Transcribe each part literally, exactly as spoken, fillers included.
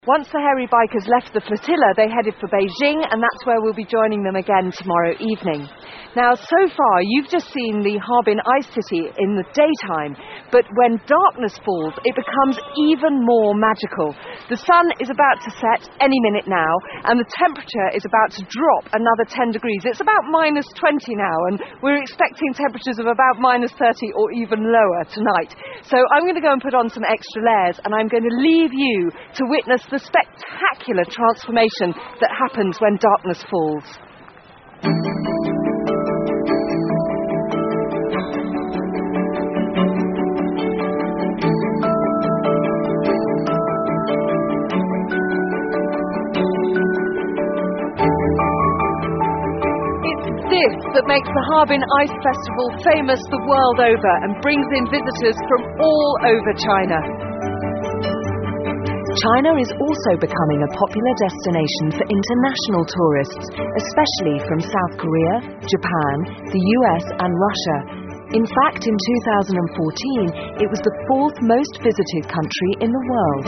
Once the hairy bikers left the flotilla, they headed for Beijing, and that's where we'll be joining them again tomorrow evening. Now, so far, you've just seen the Harbin Ice City in the daytime, but when darkness falls, it becomes even more magical. The sun is about to set any minute now, and the temperature is about to drop another ten degrees. It's about minus twenty now, and we're expecting temperatures of about minus thirty or even lower tonight. So I'm going to go and put on some extra layers, and I'm going to leave you to witness the spectacular transformation that happens when darkness falls. It's this that makes the Harbin Ice Festival famous the world over and brings in visitors from all over China. China is also becoming a popular destination for international tourists, especially from South Korea, Japan, the U S and Russia. In fact, in two thousand fourteen, it was the fourth most visited country in the world.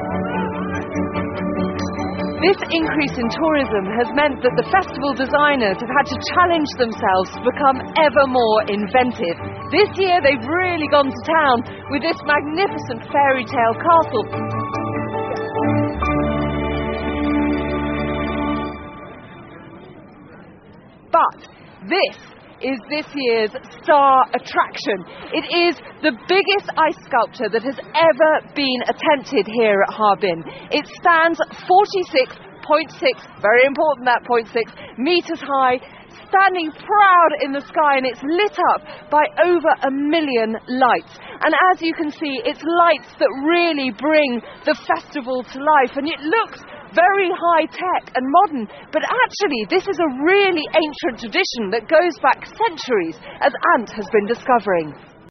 This increase in tourism has meant that the festival designers have had to challenge themselves to become ever more inventive. This year they've really gone to town with this magnificent fairy tale castle. But this is this year's star attraction. It is the biggest ice sculpture that has ever been attempted here at Harbin. It stands forty-six point six, very important that point six, metres high, standing proud in the sky, and it's lit up by over a million lights. And as you can see, it's lights that really bring the festival to life, and it looks very high-tech and modern, but actually this is a really ancient tradition that goes back centuries, as Ant has been discovering.